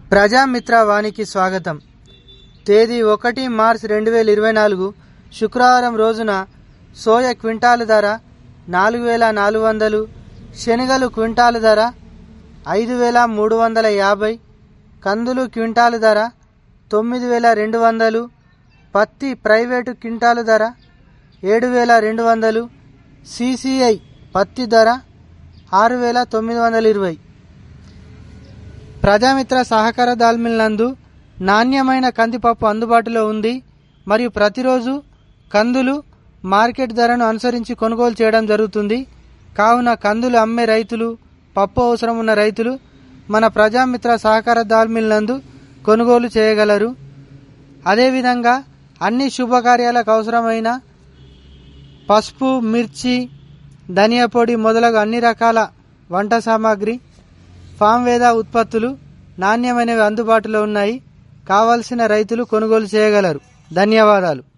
ప్రజామిత్ర వానికి స్వాగతం. తేదీ 1 మార్చి 2024 శుక్రవారం రోజున సోయ క్వింటాలు ధర 4400, శనగలు క్వింటాలు ధర 5350, కందులు క్వింటాలు ధర 9200, పత్తి ప్రైవేటు క్వింటాలు ధర 7200, సిసిఐ పత్తి ధర 6920. ప్రజామిత్ర సహకార దాల్మిల్ నందు నాణ్యమైన కందిపప్పు అందుబాటులో ఉంది మరియు ప్రతిరోజు కందులు మార్కెట్ ధరను అనుసరించి కొనుగోలు చేయడం జరుగుతుంది. కావున కందులు అమ్మే రైతులు, పప్పు అవసరం ఉన్న రైతులు మన ప్రజామిత్ర సహకార దాల్మిల్ నందు కొనుగోలు చేయగలరు. అదేవిధంగా అన్ని శుభకార్యాలకు అవసరమైన పసుపు, మిర్చి, ధనియా పొడి మొదలగు అన్ని రకాల వంట సామాగ్రి, ఫామ్ వేద ఉత్పత్తులు నాణ్యమైనవి అందుబాటులో ఉన్నాయి. కావలసిన రైతులు కొనుగోలు చేయగలరు. ధన్యవాదాలు.